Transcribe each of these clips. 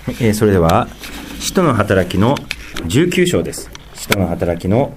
それでは使徒の働きの19章です。使徒の働きの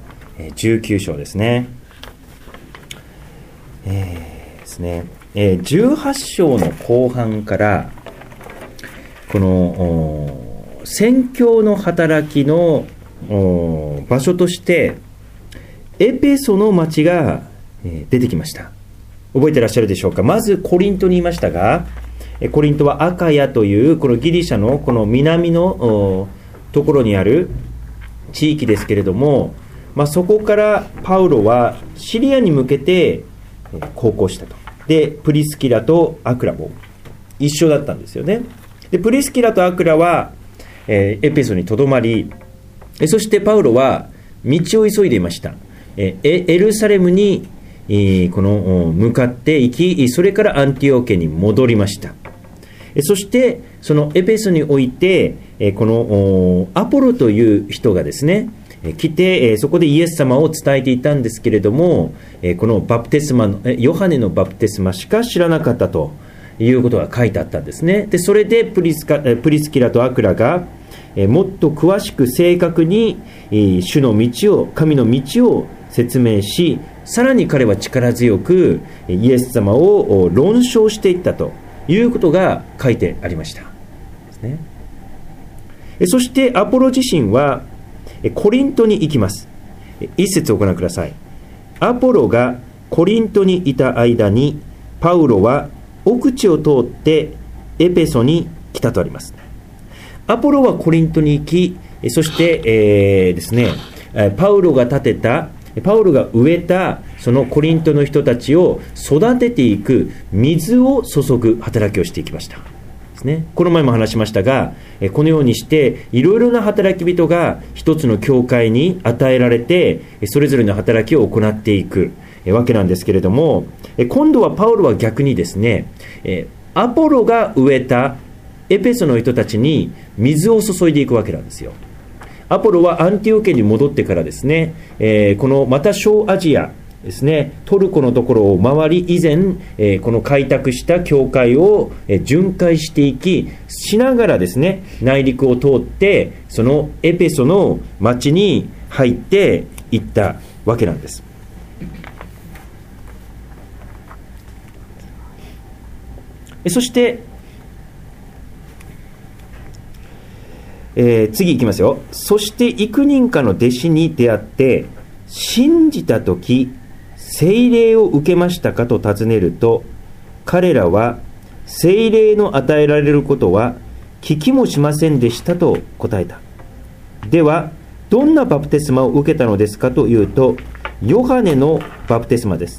19章ですね。18章の後半からこの宣教の働きの場所としてエペソの町が出てきました。覚えてらっしゃるでしょうか。まずコリントにいましたが、コリントはアカヤというこのギリシャのこの南のところにある地域ですけれども、そこからパウロはシリアに向けて航行したと。でプリスキラとアクラも一緒だったんですよね。でプリスキラとアクラはエペソにとどまり、そしてパウロは道を急いでいました。エルサレムにこの向かって行き、それからアンティオケに戻りました。そしてそのエペソにおいてこのアポロという人がですね来て、そこでイエス様を伝えていたんですけれども、このバプテスマのヨハネのバプテスマしか知らなかったということが書いてあったんですね。でそれでプリスキラとアクラがもっと詳しく正確に主の道を、神の道を説明し、さらに彼は力強くイエス様を論証していったということが書いてありましたですね。そしてアポロ自身はコリントに行きます。一節をご覧ください。アポロがコリントにいた間にパウロは奥地を通ってエペソに来たとあります。アポロはコリントに行き、そして、ですね、パウロが植えたそのコリントの人たちを育てていく水を注ぐ働きをしていきましたですね。この前も話しましたが、このようにしていろいろな働き人が一つの教会に与えられて、それぞれの働きを行っていくわけなんですけれども、今度はパウロは逆にですね、アポロが植えたエペソの人たちに水を注いでいくわけなんですよ。アポロはアンティオケに戻ってからですね、このまた小アジアですね、トルコのところを回り、以前、この開拓した教会を巡回していきしながらですね、内陸を通ってそのエペソの町に入っていったわけなんです。そして次いきますよ。そして幾人かの弟子に出会って信じたとき聖霊を受けましたかと尋ねると、彼らは聖霊の与えられることは聞きもしませんでしたと答えた。ではどんなバプテスマを受けたのですかというと、ヨハネのバプテスマです。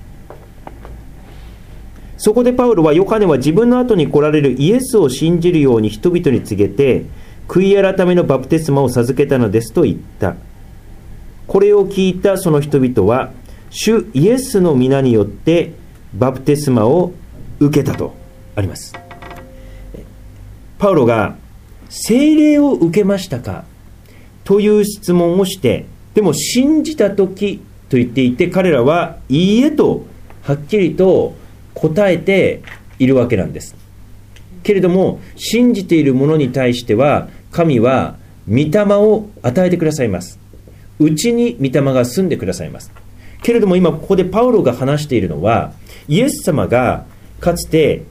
そこでパウロは、ヨハネは自分の後に来られるイエスを信じるように人々に告げて悔い改めのバプテスマを授けたのですと言った。これを聞いたその人々は主イエスの皆によってバプテスマを受けたとあります。パウロが聖霊を受けましたかという質問をして、でも信じた時と言っていて、彼らはいいえとはっきりと答えているわけなんです。けれども信じている者に対しては神は御霊を与えてくださいます。うちに御霊が住んでくださいます。けれども今ここでパウロが話しているのは、イエス様がかつて、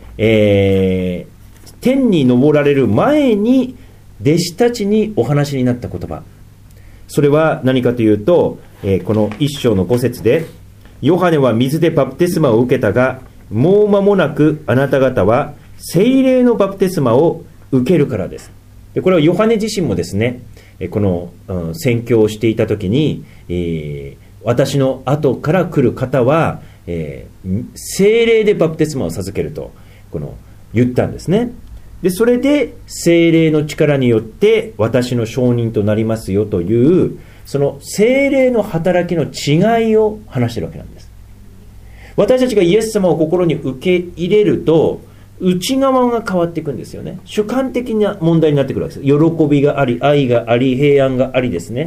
天に昇られる前に弟子たちにお話になった言葉、それは何かというと、この一章の5節で、ヨハネは水でバプテスマを受けたが、もう間もなくあなた方は聖霊のバプテスマを受けるからです。でこれはヨハネ自身もですね、この宣教をしていた時に、私の後から来る方は、聖霊でバプテスマを授けると言ったんですね。でそれで聖霊の力によって私の証人となりますよという、その聖霊の働きの違いを話しているわけなんです。私たちがイエス様を心に受け入れると内側が変わっていくんですよね。主観的な問題になってくるわけです。喜びがあり、愛があり、平安がありですね。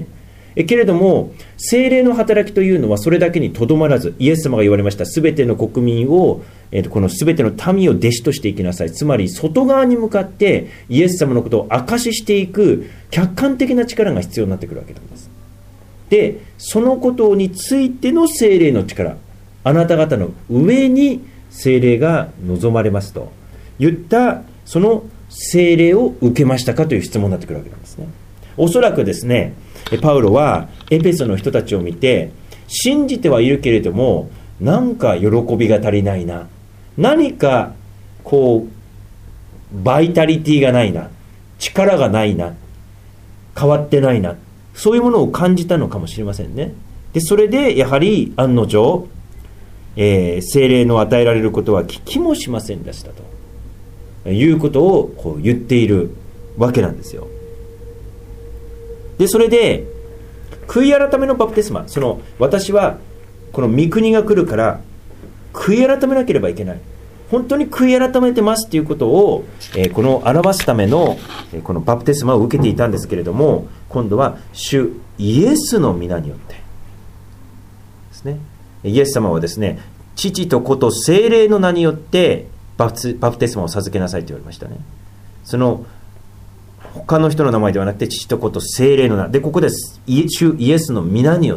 けれども聖霊の働きというのはそれだけにとどまらず、イエス様が言われましたすべての国民を、このすべての民を弟子としていきなさい。つまり外側に向かってイエス様のことを証ししていく客観的な力が必要になってくるわけなんです。でそのことについての聖霊の力、あなた方の上に聖霊が望まれますと言ったその聖霊を受けましたかという質問になってくるわけなんですね。おそらくですね、パウロはエペソの人たちを見て、信じてはいるけれどもなんか喜びが足りないな、何かこうバイタリティがないな、力がないな、変わってないな、そういうものを感じたのかもしれませんね。でそれでやはり案の定、聖霊の与えられることは聞きもしませんでしたということをこう言っているわけなんですよ。でそれで悔い改めのバプテスマ、私はこの御国が来るから悔い改めなければいけない、本当に悔い改めてますということを、この表すためのこのバプテスマを受けていたんですけれども、今度は主イエスの皆によってですね。イエス様はですね、父と子と聖霊の名によってバプテスマを授けなさいと言われましたね。その他の人の名前ではなくて父と子と聖霊の名で、ここです主イエスの皆によって、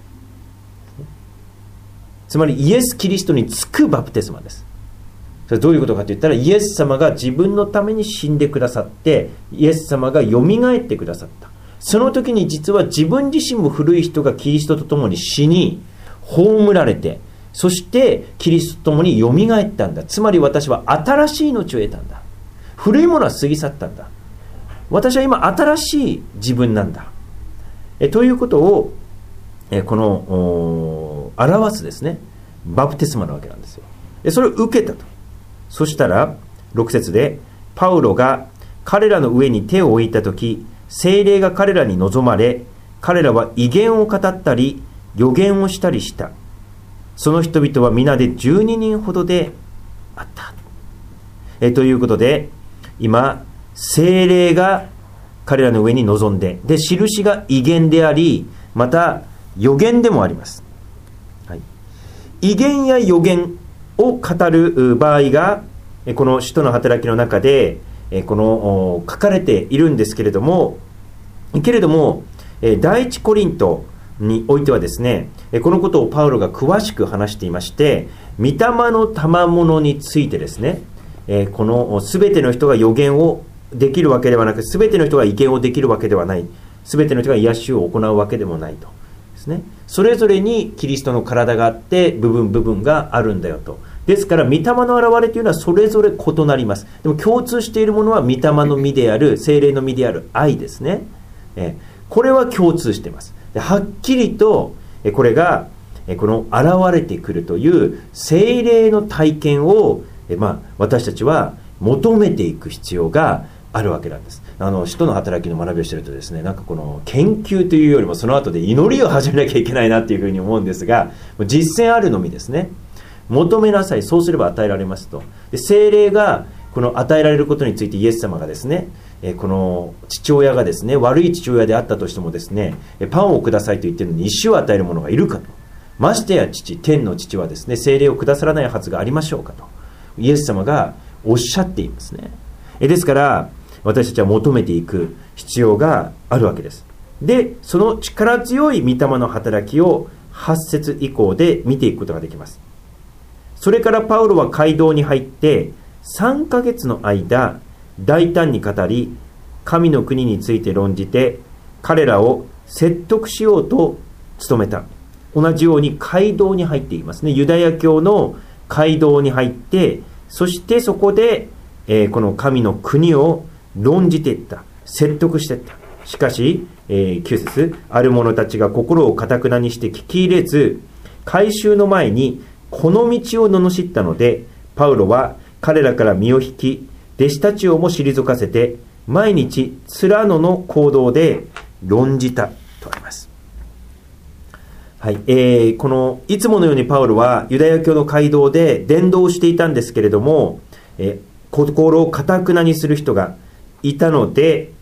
つまりイエス・キリストにつくバプテスマです。それどういうことかといったら、イエス様が自分のために死んでくださって、イエス様がよみがえってくださった。その時に実は自分自身も古い人がキリストと共に死に葬られて、そしてキリストと共によみがえったんだ。つまり私は新しい命を得たんだ。古いものは過ぎ去ったんだ。私は今新しい自分なんだ。ということをこの表すですね、バプテスマなわけなんですよ。それを受けたと。そしたら6節で、パウロが彼らの上に手を置いたとき、聖霊が彼らに望まれ、彼らは異言を語ったり預言をしたりした。その人々は皆で12人ほどであった。ということで、今聖霊が彼らの上に臨んで、で印が異言であり、また預言でもあります。はい、異言や預言を語る場合がこの使徒の働きの中でこの書かれているんですけれども、第一コリントにおいてはですね、このことをパウロが詳しく話していまして、御霊の賜物についてですね、この全ての人が預言をできるわけではなく、全ての人が異言をできるわけではない、全ての人が癒しを行うわけでもないとですね。それぞれにキリストの体があって部分があるんだよと。ですから御霊の現れというのはそれぞれ異なります。でも共通しているものは御霊の実である、聖霊の実である愛ですね。これは共通しています。ではっきりとこれがこの現れてくるという聖霊の体験を、私たちは求めていく必要があるわけなんです。使徒の働きの学びをしているとですね、なんかこの研究というよりもその後で祈りを始めなきゃいけないなっていうふうに思うんですが、実践あるのみですね。求めなさい、そうすれば与えられますと。で聖霊がこの与えられることについてイエス様がですね、この父親がですね、悪い父親であったとしてもですね、パンをくださいと言っているのに石を与える者がいるかと。ましてや天の父はですね、聖霊をくださらないはずがありましょうかとイエス様がおっしゃっていますね。ですから私たちは求めていく必要があるわけです。でその力強い御霊の働きを8節以降で見ていくことができます。それからパウロは街道に入って3ヶ月の間大胆に語り、神の国について論じて彼らを説得しようと努めた。同じように街道に入っていますね。ユダヤ教の街道に入って、そしてそこで、この神の国を論じていった、説得していった。しかし、9節、ある者たちが心を堅くなにして聞き入れず、改宗の前にこの道を罵ったので、パウロは彼らから身を引き、弟子たちをも退かせて、毎日ツラノの講堂で論じたとあります。はい、このいつものようにパウロはユダヤ教の街道で伝道していたんですけれども、心を堅くなにする人がいたので、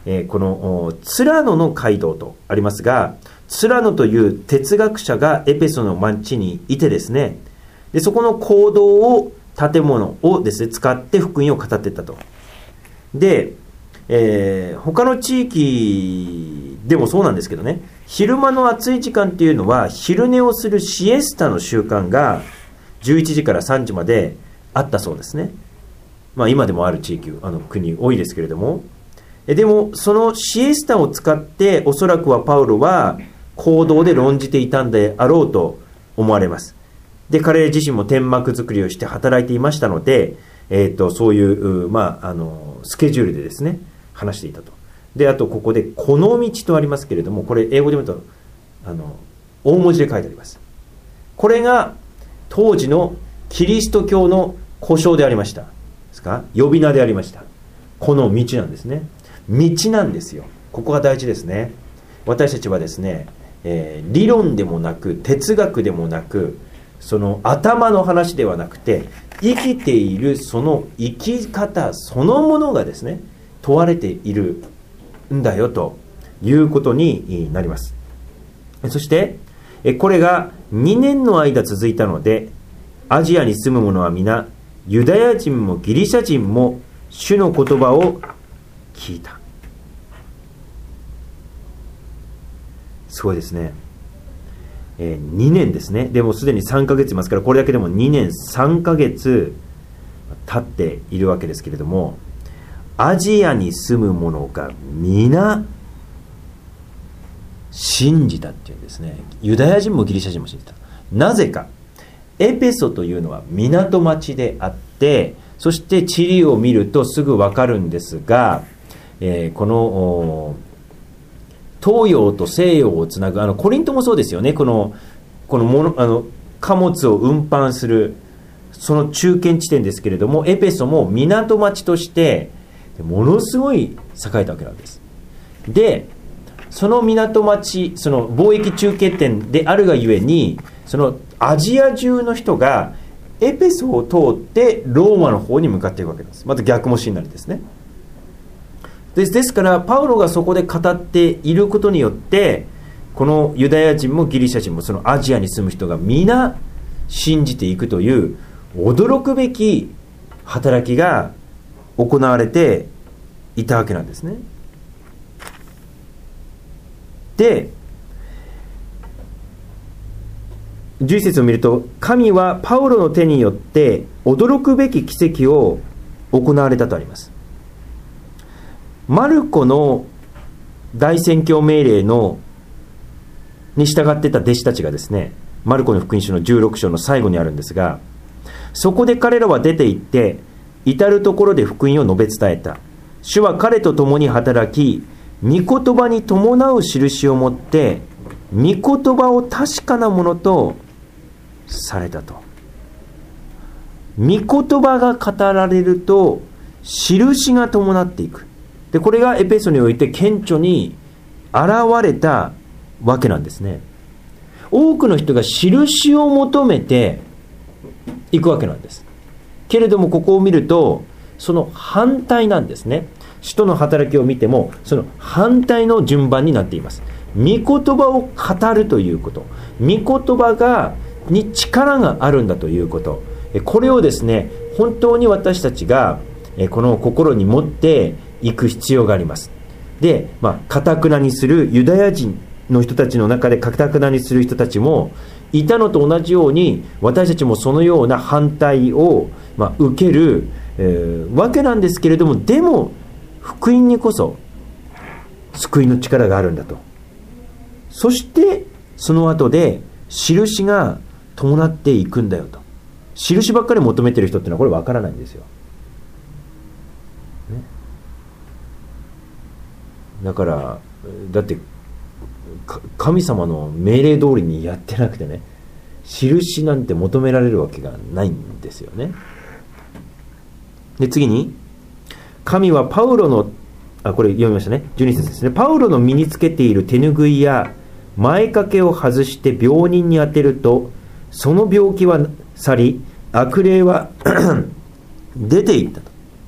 このツラノの街道とありますが、ツラノという哲学者がエペソの町にいてですね、でそこの講堂を建物をですね使って福音を語っていったと。で、他の地域でもそうなんですけどね、昼間の暑い時間っていうのは昼寝をするシエスタの習慣が11時から3時まであったそうですね。まあ今でもある地域、国多いですけれども、でもそのシエスタを使っておそらくはパウロは行動で論じていたんであろうと思われます。で、彼自身も天幕作りをして働いていましたので、そういう、スケジュールでですね話していたと。で、あとここでこの道とありますけれども、これ英語で読むと大文字で書いてあります。これが当時のキリスト教の呼称でありましたですか、呼び名でありました。この道なんですね。道なんですよ。ここが大事ですね。私たちはですね、理論でもなく哲学でもなく、その頭の話ではなくて、生きているその生き方そのものがですね問われているんだよということになります。そしてこれが2年の間続いたので、アジアに住む者は皆ユダヤ人もギリシャ人も主の言葉を聞いた。すごいですね。2年ですね。でもすでに3ヶ月いますから、これだけでも2年3ヶ月経っているわけですけれども、アジアに住む者が皆信じたっていうんですね。ユダヤ人もギリシャ人も信じた。なぜか、エペソというのは港町であって、そして地理を見るとすぐ分かるんですが、この東洋と西洋をつなぐ、コリントもそうですよね。この貨物を運搬するその中堅地点ですけれども、エペソも港町としてものすごい栄えたわけなんです。で、その港町、その貿易中継点であるがゆえに、そのアジア中の人がエペソを通ってローマの方に向かっていくわけです。また逆もしになりですね。ですからパウロがそこで語っていることによって、このユダヤ人もギリシャ人もそのアジアに住む人が皆信じていくという驚くべき働きが行われていたわけなんですね。で、11節を見ると、神はパウロの手によって驚くべき奇跡を行われたとあります。マルコの大宣教命令に従っていた弟子たちがですね、マルコの福音書の16章の最後にあるんですが、そこで彼らは出て行って至るところで福音を述べ伝えた。主は彼と共に働き、御言葉に伴う印をもって御言葉を確かなものとされたと。御言葉が語られると印が伴っていく。で、これがエペソにおいて顕著に現れたわけなんですね。多くの人が印を求めていくわけなんです。けれどもここを見るとその反対なんですね。使徒の働きを見てもその反対の順番になっています。御言葉を語るということ、御言葉に力があるんだということ、これをですね本当に私たちがこの心に持っていく必要があります。で、堅くなにするユダヤ人の人たちの中で堅くなにする人たちもいたのと同じように、私たちもそのような反対を受ける、わけなんですけれども、でも福音にこそ救いの力があるんだと。そしてその後で印が伴っていくんだよと。印ばっかり求めてる人っていうのはこれ分からないんですよ、ね、だって神様の命令通りにやってなくてね、印なんて求められるわけがないんですよね。で、次に神はパウロのこれ読みましたね、12節ですね。パウロの身につけている手ぬぐいや前掛けを外して病人に当てると、その病気は去り悪霊は出ていったと。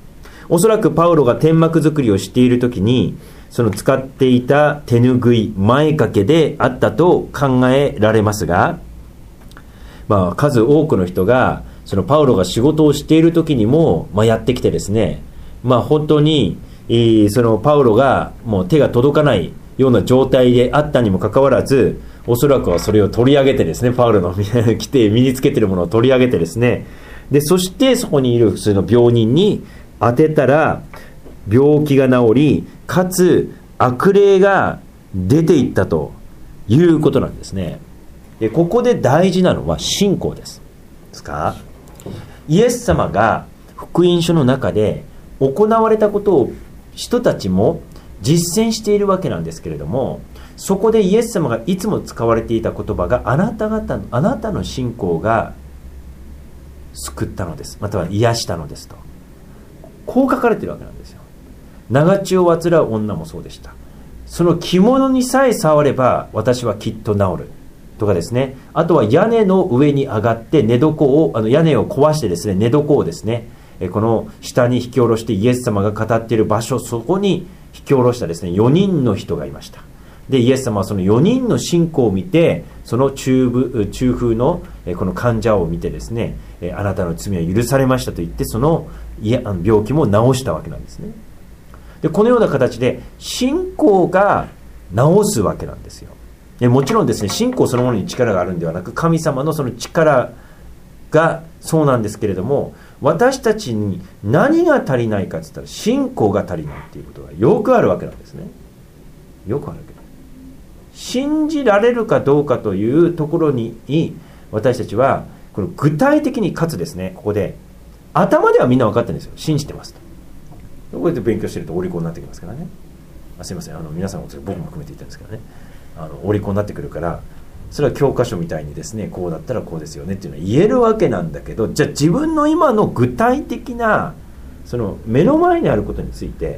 おそらくパウロが天幕作りをしている時にその使っていた手ぬぐい前掛けであったと考えられますが、数多くの人がそのパウロが仕事をしている時にも、やってきてですね、本当にそのパウロがもう手が届かないような状態であったにもかかわらず、おそらくはそれを取り上げてですね、パウロの着て身につけているものを取り上げてですね、でそしてそこにいる普通の病人に当てたら病気が治り、かつ悪霊が出ていったということなんですね。でここで大事なのは信仰ですか。イエス様が福音書の中で行われたことを人たちも実践しているわけなんですけれども、そこでイエス様がいつも使われていた言葉があなたの信仰が救ったのです、または癒したのですと、こう書かれているわけなんですよ。長血を患う女もそうでした。その着物にさえ触れば私はきっと治るとかですね、あとは屋根の上に上がって寝床を屋根を壊してですね、寝床をですねこの下に引き下ろしてイエス様が語っている場所、そこに引き下ろしたですね4人の人がいました。でイエス様はその4人の信仰を見て、その中風のこの患者を見てですね、あなたの罪は許されましたと言って、その病気も治したわけなんですね。でこのような形で信仰が治すわけなんですよ。でもちろんですね、信仰そのものに力があるんではなく、神様のその力がそうなんですけれども、私たちに何が足りないかといったら信仰が足りないということがよくあるわけなんですね。よくあるわけです。信じられるかどうかというところに私たちはこの具体的に、かつですね、ここで頭ではみんな分かってるんですよ。信じてますと。こうやって勉強してるとお利口になってきますからね。すいません、皆さんも僕も含めて言ったんですけどね、お利口になってくるから、それは教科書みたいにですね、こうだったらこうですよねっていうのは言えるわけなんだけど、じゃあ自分の今の具体的なその目の前にあることについて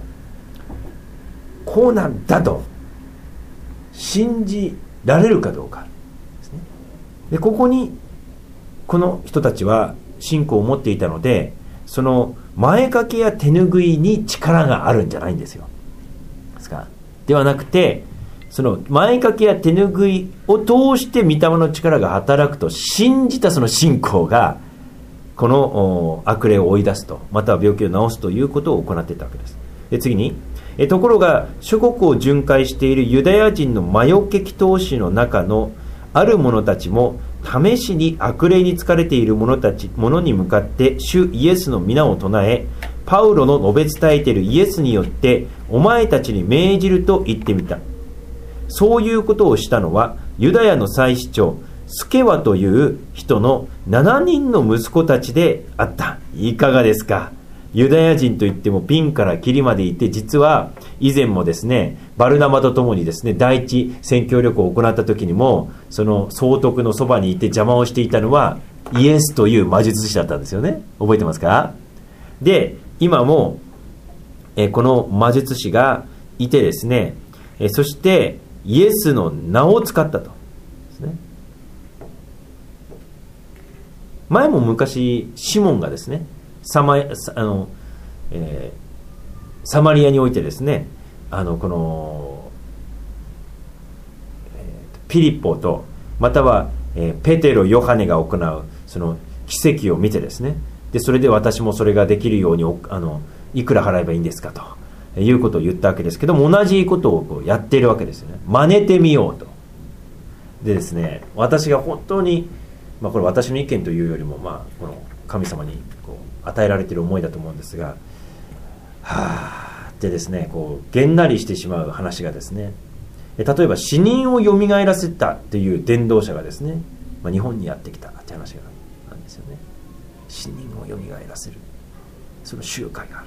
こうなんだと信じられるかどうかですね。でここにこの人たちは信仰を持っていたので、その前掛けや手ぬぐいに力があるんじゃないんですよ。ですか。ではなくて、その前掛けや手ぬぐいを通して御霊の力が働くと信じたその信仰がこの悪霊を追い出すと、または病気を治すということを行っていたわけです。で次に、ところが諸国を巡回しているユダヤ人の魔除け祈祷師の中のある者たちも試しに悪霊に疲れている者に向かって主イエスの皆を唱え、パウロの述べ伝えているイエスによってお前たちに命じると言ってみた。そういうことをしたのはユダヤの祭司長スケワという人の7人の息子たちであった。いかがですか。ユダヤ人といってもピンからキリまでいて、実は以前もですねバルナバとともにですね第一宣教旅行を行った時にも、その総督のそばにいて邪魔をしていたのはイエスという魔術師だったんですよね。覚えてますか。で今もこの魔術師がいてですね、そしてイエスの名を使ったとですね。前も昔シモンがですねサマリアにおいてですね、この、ピリポとまたは、ペテロヨハネが行うその奇跡を見てですね、でそれで私もそれができるようにいくら払えばいいんですかということを言ったわけですけども、同じことをこうやっているわけですよね。真似てみようと。でですね、私が本当に、これ私の意見というよりも、この神様にこう与えられている思いだと思うんですが、でですね、こうげんなりしてしまう話がですね、例えば死人をよみがえらせたという伝道者がですね、日本にやってきたって話がなんですよね。死人をよみがえらせる、その集会がある。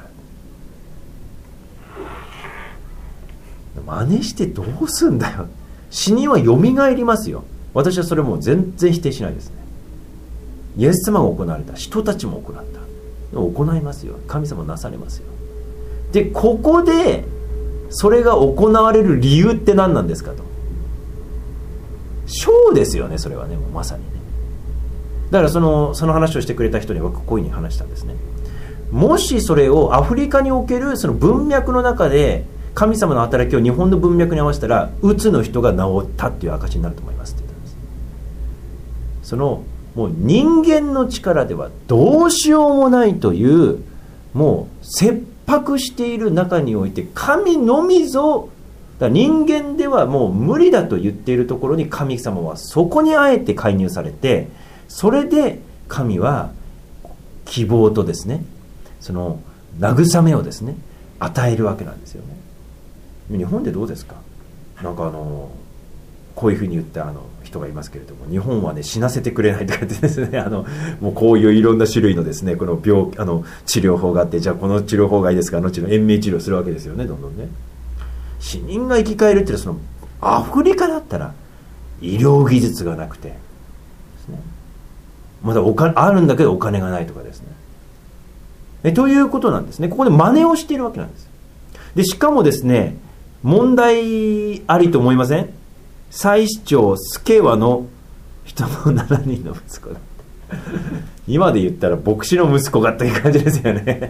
真似してどうすんだよ。死人はよみがえりますよ。私はそれも全然否定しないですね。イエス様が行われた、人たちも行った、行いますよ。神様なされますよ。でここでそれが行われる理由って何なんですかと。ショーですよね、それはね、もうまさにね。だからその話をしてくれた人に僕こういうふうに話したんですね。 もしそれをアフリカにおけるその文脈の中で神様の働きを日本の文脈に合わせたら、うつの人が治ったっていう証になると思いますって言ったんです。そのもう人間の力ではどうしようもないという、もう切迫している中において、神のみぞ、だから人間ではもう無理だと言っているところに、神様はそこにあえて介入されて、それで神は希望とですね、その慰めをですね与えるわけなんですよね。日本でどうですか。なんかこういうふうに言った人がいますけれども、日本はね死なせてくれないとか言ってですね、もうこういういろんな種類のですね、この治療法があって、じゃあこの治療法がいいですか、後の延命治療するわけですよね。どんどんね、死人が生き返るっていうのは、そのアフリカだったら医療技術がなくてですね、まだあるんだけどお金がないとかですね、ということなんですね。ここで真似をしているわけなんです。でしかもですね、問題ありと思いません？祭司長助和の人の7人の息子だ今で言ったら牧師の息子がっていう感じですよね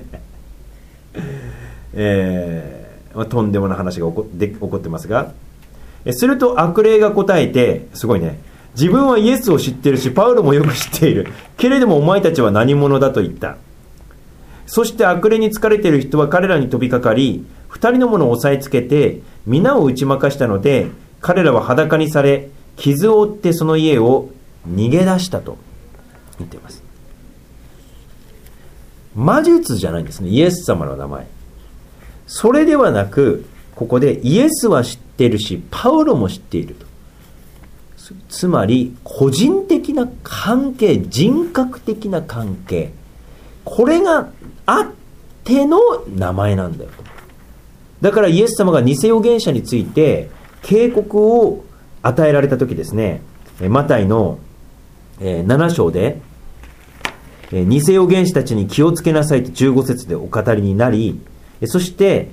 とんでもない話が起こってますが、すると悪霊が答えて、すごいね、自分はイエスを知っているしパウロもよく知っているけれどもお前たちは何者だと言った。そして悪霊に疲れている人は彼らに飛びかかり、2人の者を押さえつけて皆を打ち負かしたので、彼らは裸にされ傷を負ってその家を逃げ出したと言っています。魔術じゃないんですね、イエス様の名前。それではなく、ここでイエスは知っているしパウロも知っていると、つまり個人的な関係、人格的な関係、これがあっての名前なんだよと。だからイエス様が偽預言者について警告を与えられた時ですね、マタイの7章で偽預言者たちに気をつけなさいと15節でお語りになり、そして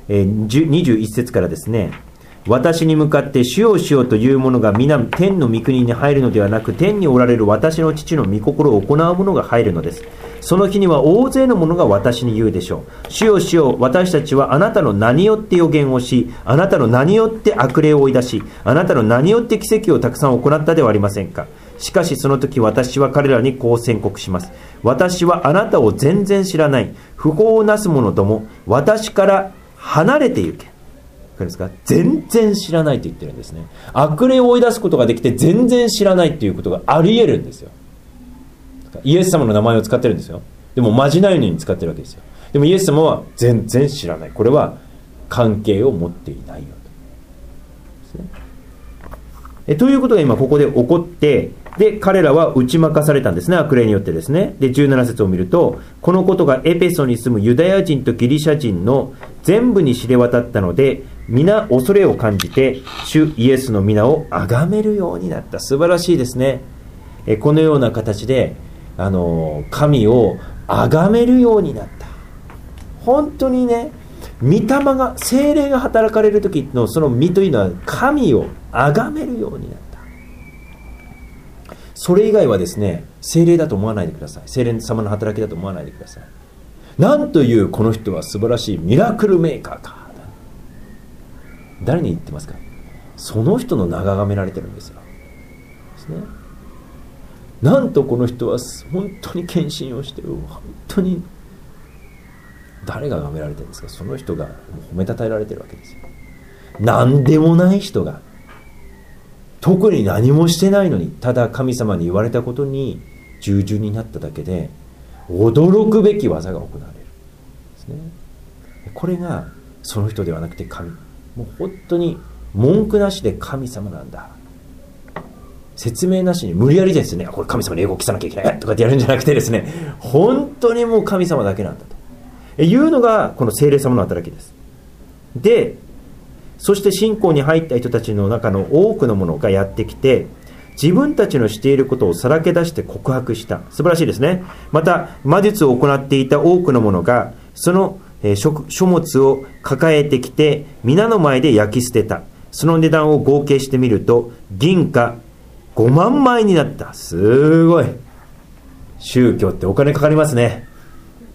21節からですね、私に向かって主よ主よという者が皆天の御国に入るのではなく、天におられる私の父の御心を行う者が入るのです。その日には大勢の者が私に言うでしょう。主よ主よ、私たちはあなたの名によって預言をし、あなたの名によって悪霊を追い出し、あなたの名によって奇跡をたくさん行ったではありませんか。しかしその時私は彼らにこう宣告します。私はあなたを全然知らない。不法をなす者ども、私から離れて行け。わかりますか？全然知らないと言ってるんですね。悪霊を追い出すことができて全然知らないということがあり得るんですよ。イエス様の名前を使ってるんですよ。でもまじないのに使ってるわけですよ。でもイエス様は全然知らない。これは関係を持っていないよとですね。ということが今ここで起こって、で彼らは打ち負かされたんですね、悪霊によってですね。で17節を見ると、このことがエペソに住むユダヤ人とギリシャ人の全部に知れ渡ったので、皆恐れを感じて主イエスの皆を崇めるようになった。素晴らしいですね。このような形で神を崇めるようになった。本当にね、御霊が、聖霊が働かれる時のその御というのは神を崇めるようになった。それ以外はですね、聖霊だと思わないでください。聖霊様の働きだと思わないでください。なんというこの人は素晴らしいミラクルメーカーか。誰に言ってますか？その人の名が崇められてるんですよ。ですね。なんとこの人は本当に献身をしてる。本当に誰が崇められてるんですか？その人が褒めたたえられてるわけですよ。何でもない人が、特に何もしてないのに、ただ神様に言われたことに従順になっただけで驚くべき技が行われるですね。これがその人ではなくて神、もう本当に文句なしで神様なんだ、説明なしに無理やりですね、これ神様に英語を記さなきゃいけないとかってやるんじゃなくてですね、本当にもう神様だけなんだというのがこの聖霊様の働きです。で、そして信仰に入った人たちの中の多くの者がやってきて、自分たちのしていることをさらけ出して告白した。素晴らしいですね。また魔術を行っていた多くの者がその書物を抱えてきて皆の前で焼き捨てた。その値段を合計してみると銀貨5万枚になった。すごい。宗教ってお金かかりますね。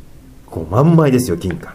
5万枚ですよ、金貨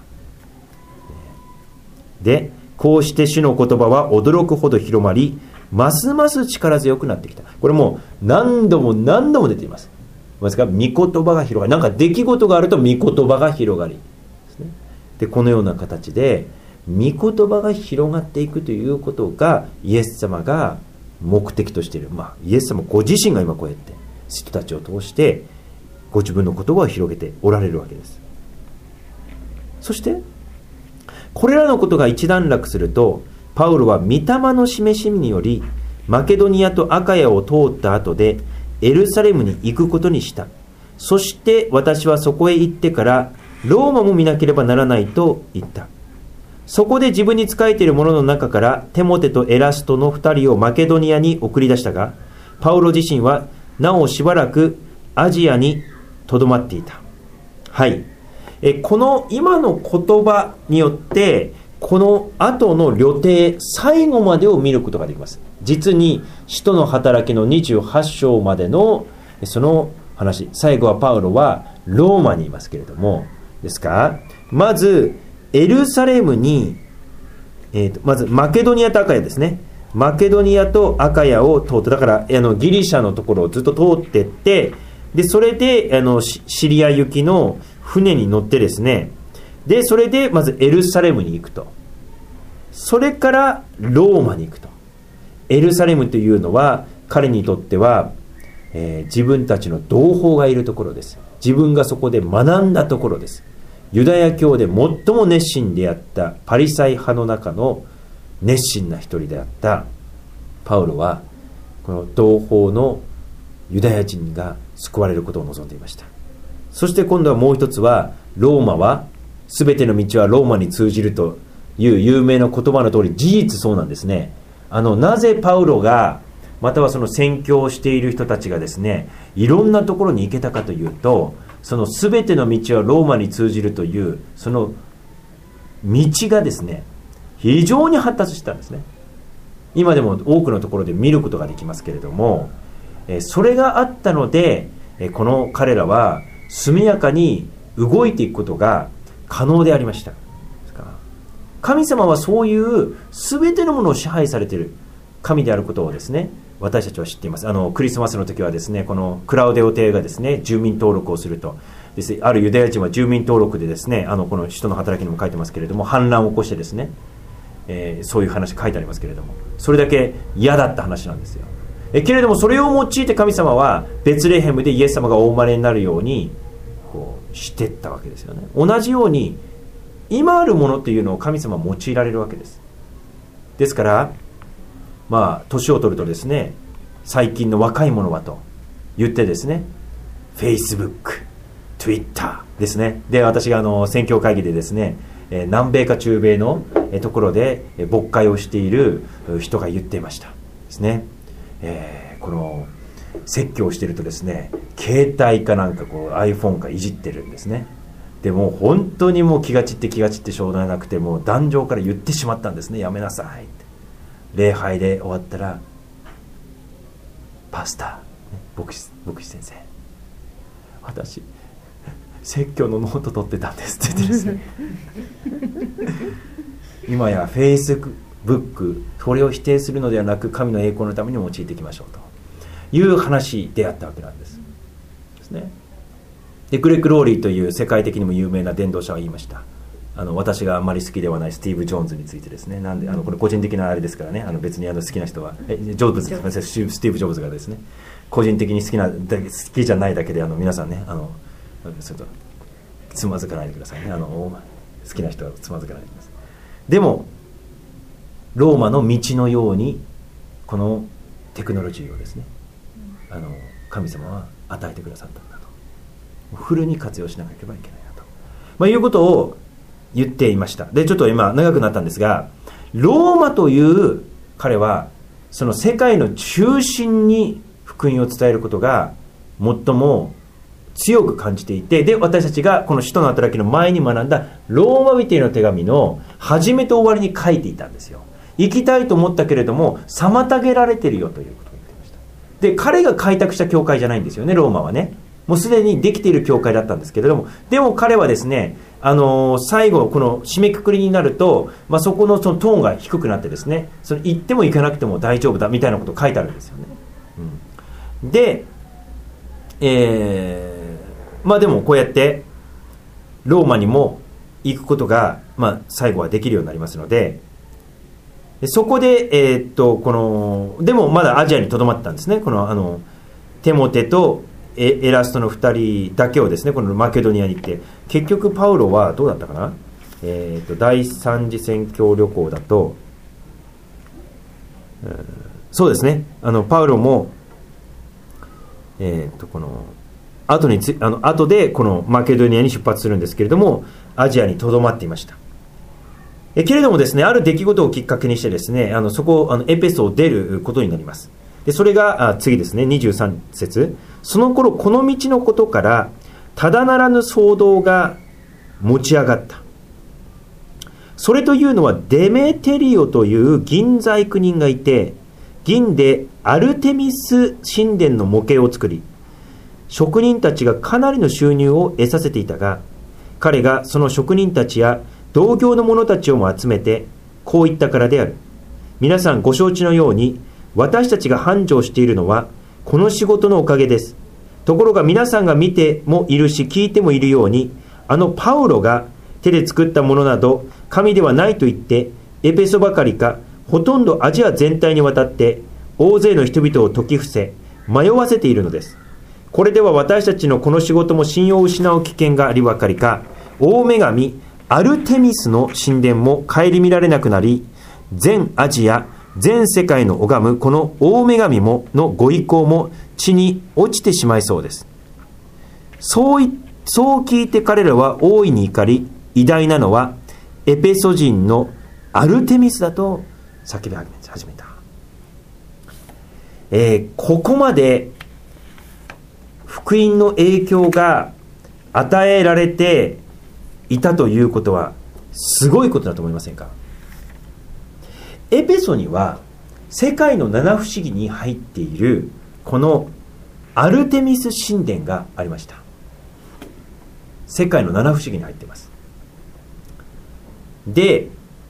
で。こうして主の言葉は驚くほど広まり、ますます力強くなってきた。これもう何度も何度も出ています。ですから御言葉が広がり、なんか出来事があると御言葉が広がりですね。でこのような形で御言葉が広がっていくということがイエス様が目的としている、イエス様ご自身が今こうやって人たちを通してご自分の言葉を広げておられるわけです。そしてこれらのことが一段落すると、パウロは御霊の示しによりマケドニアとアカヤを通った後でエルサレムに行くことにした。そして私はそこへ行ってからローマも見なければならないと言った。そこで自分に仕えている者の中からテモテとエラストの2人をマケドニアに送り出したが、パウロ自身はなおしばらくアジアにとどまっていた。はい、この今の言葉によってこの後の旅程最後までを見ることができます。実に使徒の働きの28章までのその話、最後はパウロはローマにいますけれども、ですからまずエルサレムに、まずマケドニアとアカヤですね。マケドニアとアカヤを通って、だからギリシャのところをずっと通っていって、でそれでシリア行きの船に乗ってですね、でそれでまずエルサレムに行くと、それからローマに行くと。エルサレムというのは彼にとっては、自分たちの同胞がいるところです。自分がそこで学んだところです。ユダヤ教で最も熱心であったパリサイ派の中の熱心な一人であったパウロは、この同胞のユダヤ人が救われることを望んでいました。そして今度はもう一つは、ローマは全ての道はローマに通じるという有名な言葉の通り、事実そうなんですね。なぜパウロが、またはその宣教をしている人たちがですね、いろんなところに行けたかというと、その全ての道はローマに通じるというその道がですね、非常に発達したんですね。今でも多くのところで見ることができますけれども、それがあったので、この彼らは速やかに動いていくことが可能でありました。神様はそういう全てのものを支配されている神であることをですね、私たちは知っています。クリスマスの時はですね、このクラウデオ帝がですね、住民登録をするとですね、あるユダヤ人は住民登録でですね、この使徒の働きにも書いてますけれども、反乱を起こしてですね、そういう話書いてありますけれども、それだけ嫌だった話なんですよ。けれどもそれを用いて神様はベツレヘムでイエス様がお生まれになるようにこうしていったわけですよね。同じように今あるものというのを神様は用いられるわけです。ですから年を取るとですね、最近の若い者はと言ってですね、 Facebook、Twitter ですね。で私が宣教会議でですね、南米か中米のところで牧会をしている人が言っていましたですね。この説教をしているとですね、携帯かなんかこう iPhone かいじってるんですね。でもう本当にもう気が散ってしょうがなくて、もう壇上から言ってしまったんですね。やめなさいって。礼拝で終わったら、パスタ、牧師先生、私説教のノート取ってたんですって言ってですね今や Facebook、これを否定するのではなく、神の栄光のために用いていきましょうという話であったわけなんですね。でグレッグ・ローリーという世界的にも有名な伝道者は言いました。私があんまり好きではないスティーブ・ジョーンズについてですね、なんでこれ個人的なあれですからね、別に好きな人はスティーブ・ジョブズがですね、個人的に好きじゃないだけで皆さんね、それとつまずかないでくださいね。好きな人はつまずかないでください。でもローマの道のようにこのテクノロジーをですね、神様は与えてくださったんだと、フルに活用しなければいけないなと、いうことを言っていました。でちょっと今長くなったんですが、ローマという彼はその世界の中心に福音を伝えることが最も強く感じていて、で私たちがこの使徒の働きの前に学んだローマ人への手紙の始めと終わりに書いていたんですよ。行きたいと思ったけれども妨げられているよということを言っていました。で彼が開拓した教会じゃないんですよね、ローマはね。もうすでにできている教会だったんですけれども、でも彼はですね、 最後この締めくくりになると、そこのそのトーンが低くなってですね、その行っても行かなくても大丈夫だみたいなことが書いてあるんですよね。で、でもこうやってローマにも行くことが、最後はできるようになりますので、そこで、でもまだアジアにとどまったんですね。テモテとエラストの2人だけをですね、このマケドニアに行って、結局パウロはどうだったかな、第三次宣教旅行だと、そうですね、パウロも、この後でこのマケドニアに出発するんですけれども、アジアにとどまっていました。けれどもですね、ある出来事をきっかけにしてですね、そこエペソを出ることになります。でそれが次ですね、23節。その頃この道のことからただならぬ騒動が持ち上がった。それというのはデメテリオという銀細工人がいて、銀でアルテミス神殿の模型を作り、職人たちがかなりの収入を得させていたが、彼がその職人たちや同業の者たちをも集めてこう言ったからである。皆さんご承知のように、私たちが繁盛しているのはこの仕事のおかげです。ところが皆さんが見てもいるし聞いてもいるように、パウロが手で作ったものなど神ではないと言って、エペソばかりかほとんどアジア全体にわたって大勢の人々を説き伏せ迷わせているのです。これでは私たちのこの仕事も信用を失う危険がありばかりか、大女神アルテミスの神殿も顧みられなくなり、全アジア全世界の拝むこの大女神ものご意向も地に落ちてしまいそうです。そう聞いて彼らは大いに怒り、偉大なのはエペソ人のアルテミスだと叫び始めた。ここまで福音の影響が与えられていたということはすごいことだと思いませんか？エペソには世界の七不思議に入っているこのアルテミス神殿がありました。世界の七不思議に入っています。で、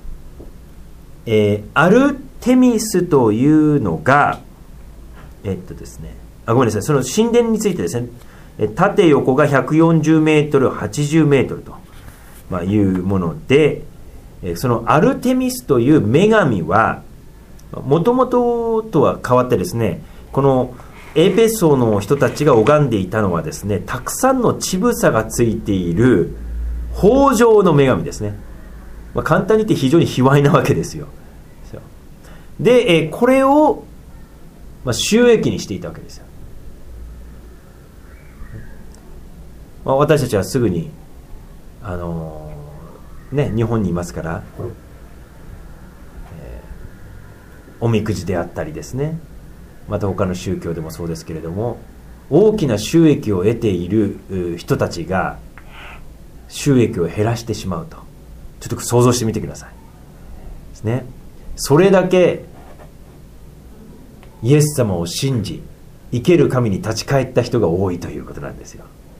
アルテミスというのがですね、ごめんなさい、その神殿についてですね、縦横が140メートル80メートルというもので、そのアルテミスという女神はもともととは変わってですね、このエペソの人たちが拝んでいたのはですね、たくさんの乳房がついている豊穣の女神ですね。簡単に言って非常に卑猥なわけですよ。で、これを収益にしていたわけですよ。私たちはすぐに日本にいますから、おみくじであったりですね、また他の宗教でもそうですけれども、大きな収益を得ている人たちが収益を減らしてしまうと、ちょっと想像してみてくださいですね。それだけイエス様を信じ生ける神に立ち返った人が多いということなんですよ。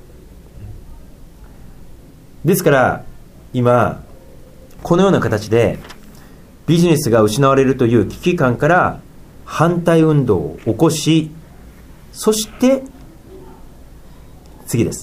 ですから今このような形でビジネスが失われるという危機感から反対運動を起こし、そして次です。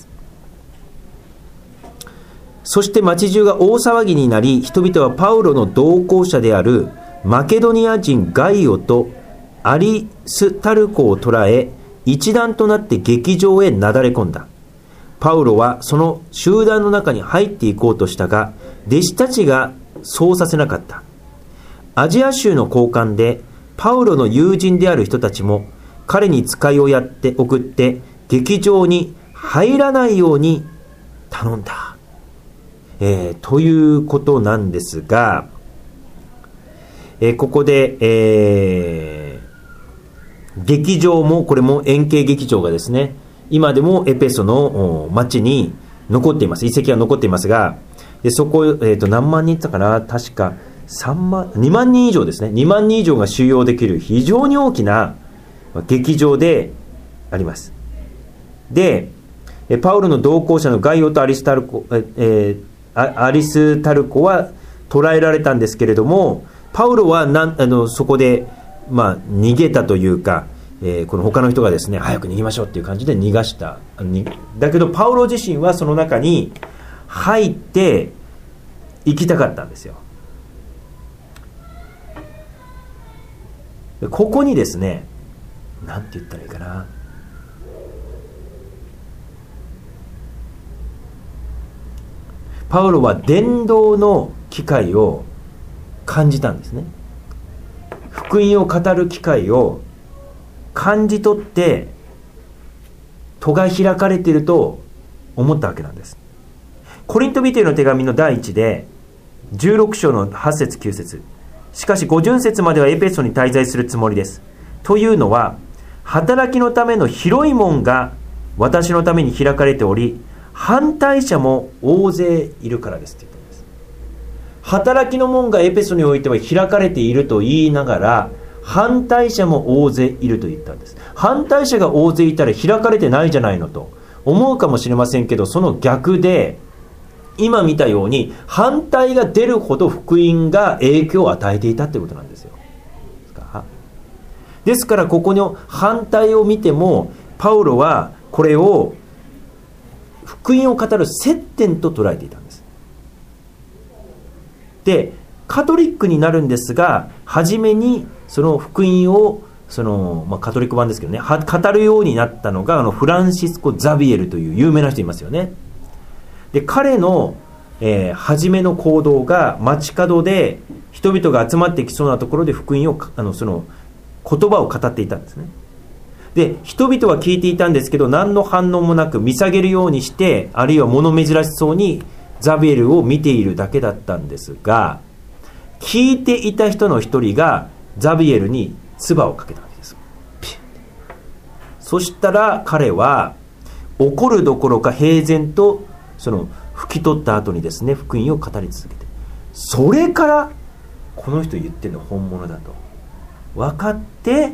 そして町中が大騒ぎになり、人々はパウロの同行者であるマケドニア人ガイオとアリスタルコを捕らえ、一団となって劇場へなだれ込んだ。パウロはその集団の中に入っていこうとしたが、弟子たちがそうさせなかった。アジア州の高官でパウロの友人である人たちも彼に使いをやって送って劇場に入らないように頼んだ、ということなんですが、ここで、劇場もこれも円形劇場がですね、今でもエペソの町に残っています。遺跡が残っていますが、でそこ、何万人いったかな、確か2万人以上ですね、2万人以上が収容できる非常に大きな劇場であります。でパウロの同行者のガイオとアリスタルコ、 アリスタルコは捕らえられたんですけれども、パウロはそこで、逃げたというか、この他の人がですね、早く逃げましょうっていう感じで逃がした。だけどパウロ自身はその中に入って行きたかったんですよ。ここにですね、なんて言ったらいいかな、パウロは伝道の機会を感じたんですね。福音を語る機会を感じ取って戸が開かれていると思ったわけなんです。コリント人への手紙の第1で16章の8節9節、しかし五巡節まではエペソに滞在するつもりです。というのは、働きのための広い門が私のために開かれており、反対者も大勢いるからですって言ったんです。働きの門がエペソにおいては開かれていると言いながら、反対者も大勢いると言ったんです。反対者が大勢いたら開かれてないじゃないのと思うかもしれませんけど、その逆で、今見たように反対が出るほど福音が影響を与えていたということなんですよ。ですからここの反対を見ても、パウロはこれを福音を語る接点と捉えていたんです。で、カトリックになるんですが、初めにその福音をカトリック版ですけどね、語るようになったのがフランシスコ・ザビエルという有名な人いますよね。で、彼の、初めの行動が街角で人々が集まってきそうなところで福音をその言葉を語っていたんですね。で、人々は聞いていたんですけど、何の反応もなく見下げるようにして、あるいは物珍しそうにザビエルを見ているだけだったんですが、聞いていた人の一人がザビエルに唾をかけたわけです。そしたら彼は怒るどころか平然とその拭き取った後にですね、福音を語り続けて、それからこの人言ってるのは本物だと分かって、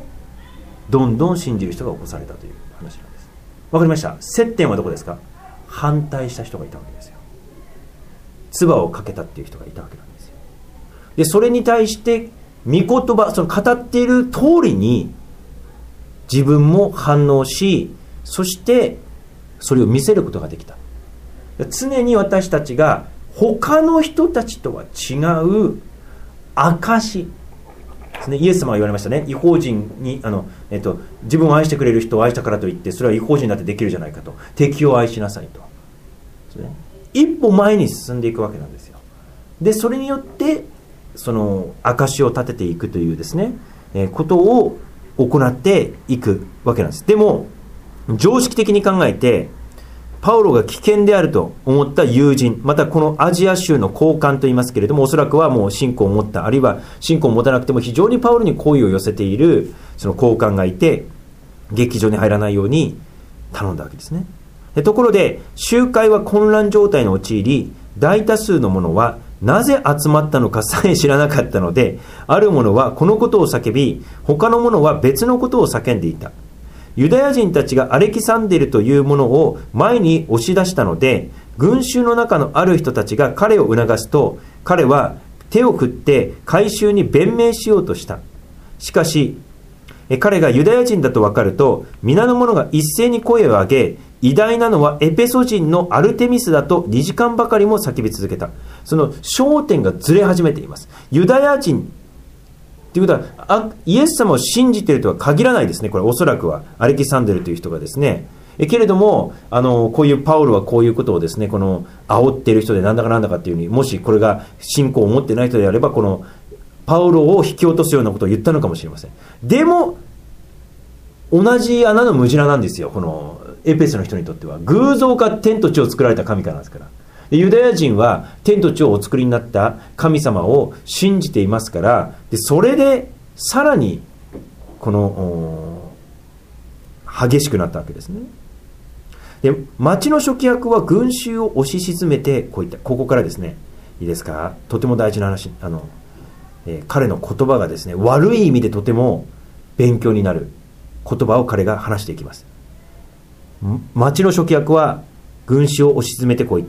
どんどん信じる人が起こされたという話なんです。わかりました。接点はどこですか？反対した人がいたわけですよ。唾をかけたっていう人がいたわけなんですよ。で、それに対して御言葉、その語っている通りに自分も反応し、そしてそれを見せることができた。常に私たちが他の人たちとは違う証ですね。イエス様が言われましたね。異邦人に自分を愛してくれる人を愛したからといってそれは異邦人だってできるじゃないかと。敵を愛しなさいとですね。一歩前に進んでいくわけなんですよ。で、それによってその証を立てていくというですね、ことを行っていくわけなんです。でも常識的に考えて、パウロが危険であると思った友人、またこのアジア州の高官と言いますけれども、おそらくはもう信仰を持った、あるいは信仰を持たなくても非常にパウロに好意を寄せているその高官がいて、劇場に入らないように頼んだわけですね。ところで集会は混乱状態に陥り、大多数の者はなぜ集まったのかさえ知らなかったので、ある者はこのことを叫び、他の者は別のことを叫んでいた。ユダヤ人たちがアレキサンデルというものを前に押し出したので、群衆の中のある人たちが彼を促すと、彼は手を振って回収に弁明しようとした。しかし彼がユダヤ人だと分かると、皆の者が一斉に声を上げ、偉大なのはエペソ人のアルテミスだと2時間ばかりも叫び続けた。その焦点がずれ始めています。ユダヤ人ということは、イエス様を信じているとは限らないですね。これおそらくはアレキサンデルという人がですね、けれどもこういうパウロはこういうことをですね、この煽っている人でなんだかなんだかっていうふうに、もしこれが信仰を持ってない人であれば、このパウロを引き落とすようなことを言ったのかもしれません。でも同じ穴のムジナなんですよ。このエペソの人にとっては偶像か天と地を作られた神かなんですから。ユダヤ人は天と地をお作りになった神様を信じていますから、でそれでさらにこの激しくなったわけですね。で、町の初期役は群衆を押し沈めてこういった、ここからですね、いいですか、とても大事な話、彼の言葉がですね、悪い意味でとても勉強になる言葉を彼が話していきます。町の初期役は群衆を押し沈めてこう言った。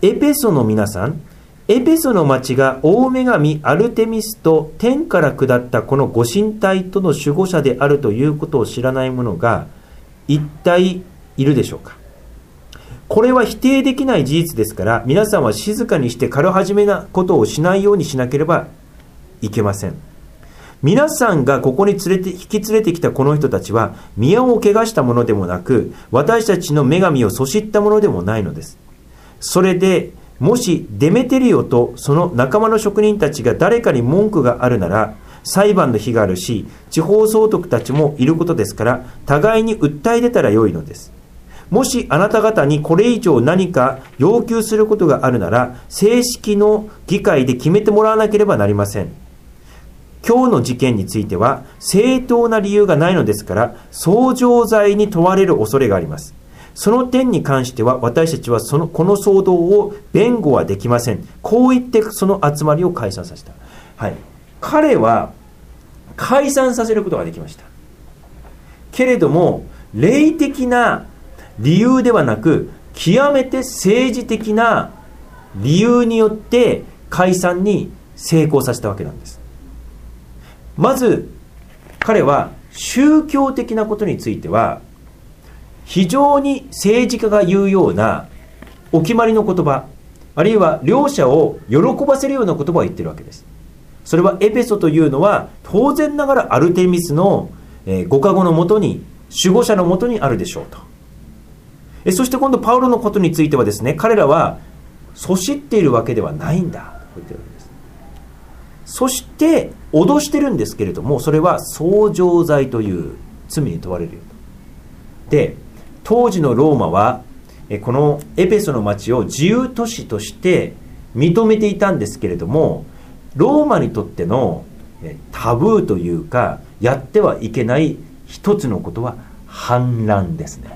エペソの皆さん、エペソの町が大女神アルテミスと天から下ったこのご神体との守護者であるということを知らない者が一体いるでしょうか。これは否定できない事実ですから、皆さんは静かにして軽はじめなことをしないようにしなければいけません。皆さんがここに引き連れてきたこの人たちは宮を汚したものでもなく、私たちの女神をそしったものでもないのです。それでもしデメテリオとその仲間の職人たちが誰かに文句があるなら、裁判の日があるし、地方総督たちもいることですから、互いに訴え出たらよいのです。もしあなた方にこれ以上何か要求することがあるなら、正式の議会で決めてもらわなければなりません。今日の事件については正当な理由がないのですから、訴状罪に問われる恐れがあります。その点に関しては私たちはこの騒動を弁護はできません。こう言ってその集まりを解散させた。はい、彼は解散させることができました。けれども霊的な理由ではなく、極めて政治的な理由によって解散に成功させたわけなんです。まず彼は宗教的なことについては非常に政治家が言うようなお決まりの言葉、あるいは両者を喜ばせるような言葉を言ってるわけです。それはエペソというのは当然ながらアルテミスのご加護のもとに、守護者のもとにあるでしょうと。そして今度パウロのことについてはですね、彼らはそしっているわけではないんだと言ってるわけです。そして脅してるんですけれども、それは訴状罪という罪に問われるよと。で、当時のローマはこのエペソの町を自由都市として認めていたんですけれども、ローマにとってのタブーというか、やってはいけない一つのことは反乱ですね。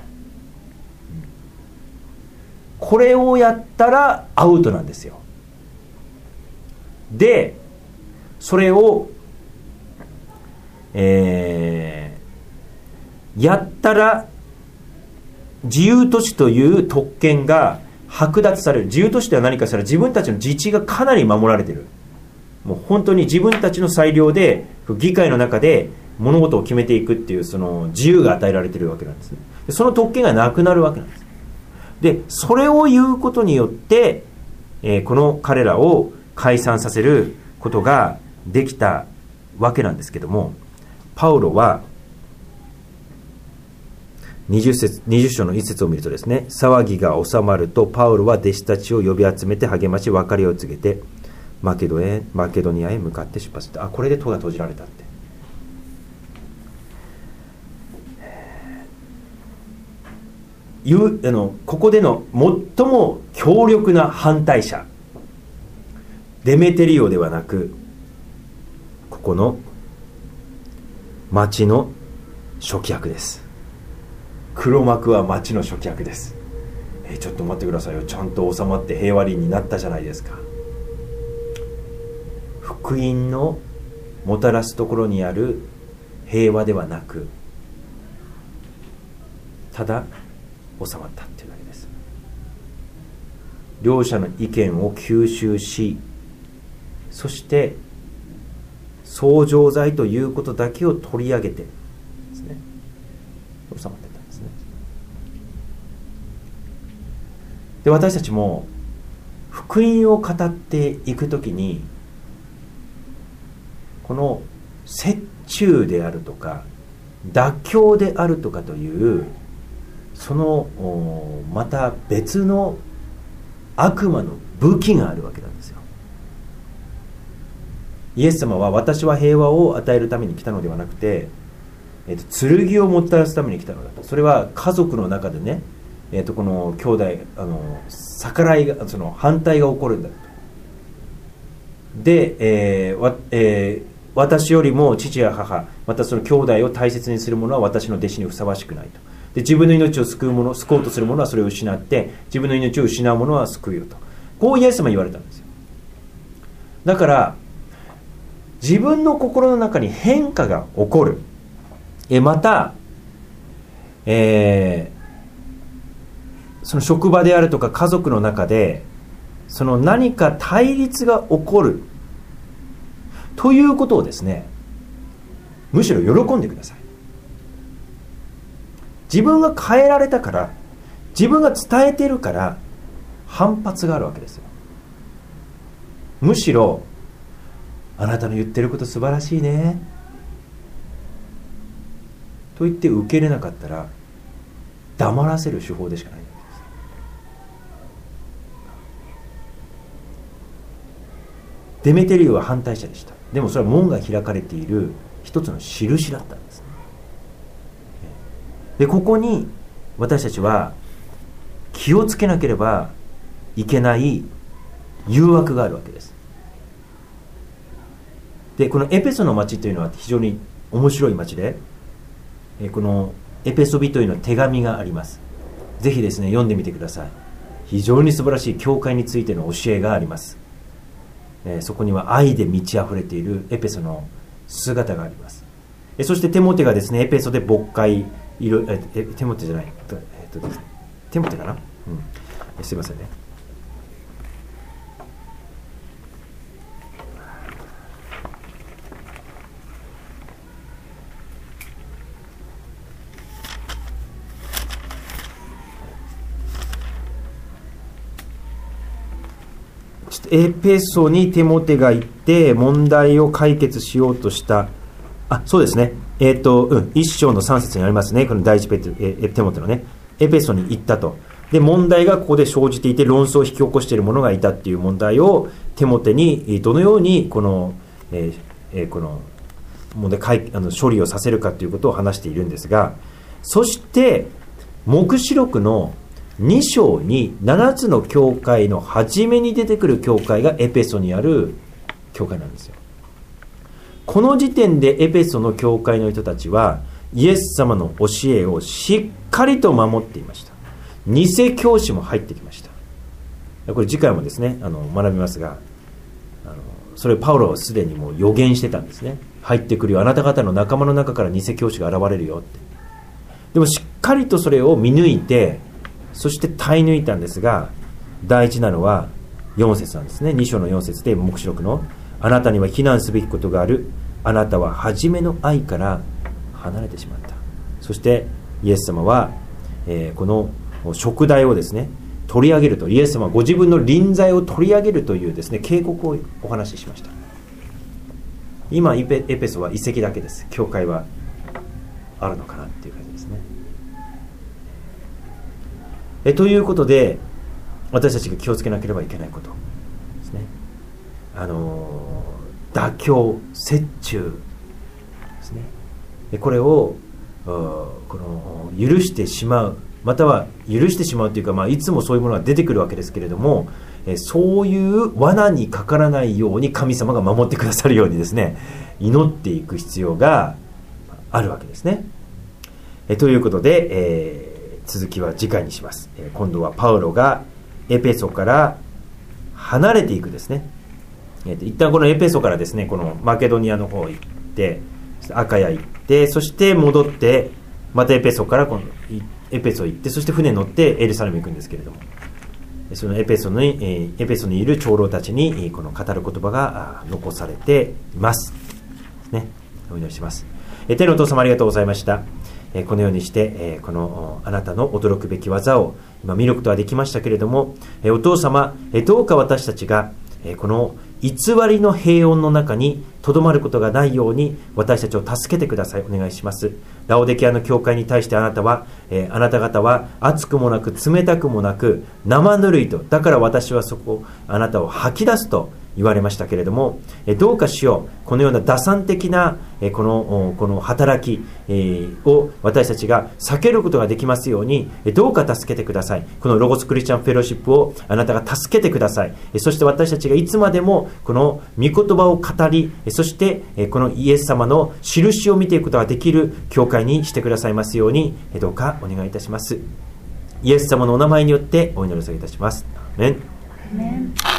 これをやったらアウトなんですよ。で、それを、やったら自由都市という特権が剥奪される。自由都市では何かしたら自分たちの自治がかなり守られている。もう本当に自分たちの裁量で議会の中で物事を決めていくっていうその自由が与えられているわけなんですね。その特権がなくなるわけなんです。で、それを言うことによって、この彼らを解散させることができたわけなんですけども、パウロは20章の一節を見るとですね、騒ぎが収まるとパウロは弟子たちを呼び集めて励まし、別れを告げてマケドニアへ向かって出発した。これで戸が閉じられたって。ここでの最も強力な反対者、デメテリオではなく、ここの町の諸騎役です。黒幕は町の諸騎役です。ちょっと待ってくださいよ、ちゃんと収まって平和裏になったじゃないですか。福音のもたらすところにある平和ではなく、ただ収まったっていうだけです。両者の意見を吸収し、そして訴状罪ということだけを取り上げてですね、収まっていったんですね。で、私たちも福音を語っていくときに、この折衷であるとか妥協であるとかというそのまた別の悪魔の武器があるわけなんですよ。イエス様は私は平和を与えるために来たのではなくて、剣をもたらすために来たのだと。それは家族の中でね、この兄弟逆らいが、その反対が起こるんだと。で、私よりも父や母、またその兄弟を大切にする者は私の弟子にふさわしくないと。で、自分の命を救おうとする者はそれを失って、自分の命を失う者は救うよと。こうイエス様は言われたんですよ。だから自分の心の中に変化が起こる。また、その職場であるとか家族の中で、 その何か対立が起こるということをですね、むしろ喜んでください。自分が変えられたから、自分が伝えてるから反発があるわけですよ。むしろ、あなたの言ってること素晴らしいねと言って受け入れなかったら、黙らせる手法でしかないわけです。デメテリオは反対者でした。でもそれは門が開かれている一つの印だったんです。で、ここに私たちは気をつけなければいけない誘惑があるわけです。で、このエペソの町というのは非常に面白い町で、このエペソビトへの手紙があります。ぜひですね、読んでみてください。非常に素晴らしい教会についての教えがあります。そこには愛で満ち溢れているエペソの姿があります。そしてテモテがですね、エペソで牧会、テモテじゃない、テモテかな、すいませんね。エペソにテモテが行って問題を解決しようとした。そうですね。1章の3節にありますね。この第一テモテのね、エペソに行ったと。で、問題がここで生じていて論争を引き起こしている者がいたっていう問題をテモテにどのようにこの問題処理をさせるかということを話しているんですが、そして黙示録の2章に7つの教会の初めに出てくる教会がエペソにある教会なんですよ。この時点でエペソの教会の人たちはイエス様の教えをしっかりと守っていました。偽教師も入ってきました。これ次回もですね学びますが、それをパウロはすでにもう予言してたんですね。入ってくるよ、あなた方の仲間の中から偽教師が現れるよって。でもしっかりとそれを見抜いて、そして耐え抜いたんですが、大事なのは4節なんですね。2章の4節で黙示録の、あなたには非難すべきことがある。あなたは初めの愛から離れてしまった。そしてイエス様は、この贖罪をですね取り上げると、イエス様はご自分の臨在を取り上げるというですね警告をお話ししました。今エペソは遺跡だけです。教会はあるのかなっていう感じですね。ということで、私たちが気をつけなければいけないことですね。妥協、折衷ですね。これを許してしまう、または許してしまうというか、いつもそういうものが出てくるわけですけれども、そういう罠にかからないように神様が守ってくださるようにですね、祈っていく必要があるわけですね。ということで、続きは次回にします。今度はパウロがエペソから離れていくですね。一旦このエペソからですね、このマケドニアの方行って、アカヤ行って、そして戻って、またエペソから今度エペソ行って、そして船に乗ってエルサレム行くんですけれども、そのエペソにいる長老たちにこの語る言葉が残されていますですね。お祈りします。天のお父様、ありがとうございました。このようにして、このあなたの驚くべき技を今見ることはできましたけれども、お父様、どうか私たちがこの偽りの平穏の中にとどまることがないように私たちを助けてください。お願いします。ラオデキアの教会に対してあなた方は熱くもなく冷たくもなく生ぬるいと、だから私はそこあなたを吐き出すと言われましたけれども、どうかしよう、このような打算的なこの働きを私たちが避けることができますように、どうか助けてください。このロゴスクリスチャンフェローシップをあなたが助けてください。そして私たちがいつまでもこの御言葉を語り、そしてこのイエス様の印を見ていくことができる教会にしてくださいますように、どうかお願いいたします。イエス様のお名前によってお祈りを下げいたします。アーメン。